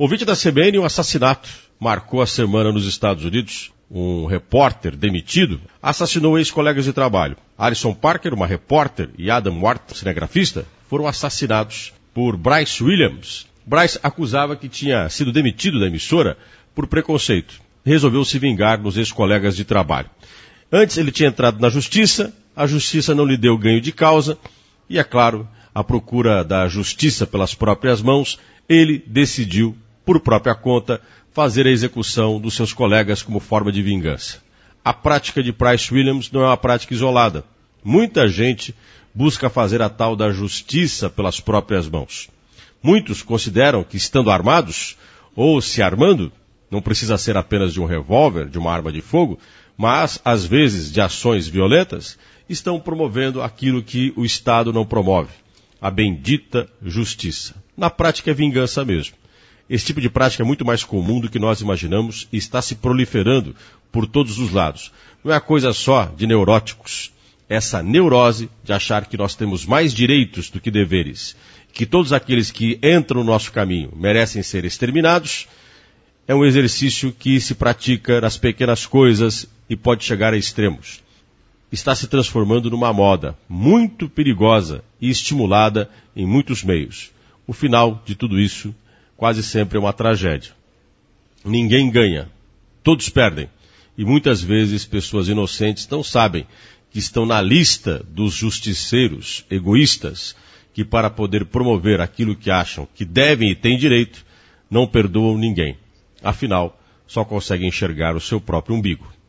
Ouvinte da CBN, um assassinato marcou a semana nos Estados Unidos. Um repórter demitido assassinou ex-colegas de trabalho. Alison Parker, uma repórter, e Adam Wart, cinegrafista, foram assassinados por Bryce Williams. Bryce acusava que tinha sido demitido da emissora por preconceito. Resolveu se vingar nos ex-colegas de trabalho. Antes ele tinha entrado na justiça, a justiça não lhe deu ganho de causa, e é claro, à procura da justiça pelas próprias mãos, ele decidiu, por própria conta, fazer a execução dos seus colegas como forma de vingança. A prática de Bryce Williams não é uma prática isolada. Muita gente busca fazer a tal da justiça pelas próprias mãos. Muitos consideram que, estando armados, ou se armando, não precisa ser apenas de um revólver, de uma arma de fogo, mas, às vezes, de ações violentas, estão promovendo aquilo que o Estado não promove, a bendita justiça. Na prática é vingança mesmo. Esse tipo de prática é muito mais comum do que nós imaginamos e está se proliferando por todos os lados. Não é coisa só de neuróticos. Essa neurose de achar que nós temos mais direitos do que deveres, que todos aqueles que entram no nosso caminho merecem ser exterminados, é um exercício que se pratica nas pequenas coisas e pode chegar a extremos. Está se transformando numa moda muito perigosa e estimulada em muitos meios. O final de tudo isso quase sempre é uma tragédia. Ninguém ganha, todos perdem. E muitas vezes pessoas inocentes não sabem que estão na lista dos justiceiros egoístas que, para poder promover aquilo que acham que devem e têm direito, não perdoam ninguém. Afinal, só conseguem enxergar o seu próprio umbigo.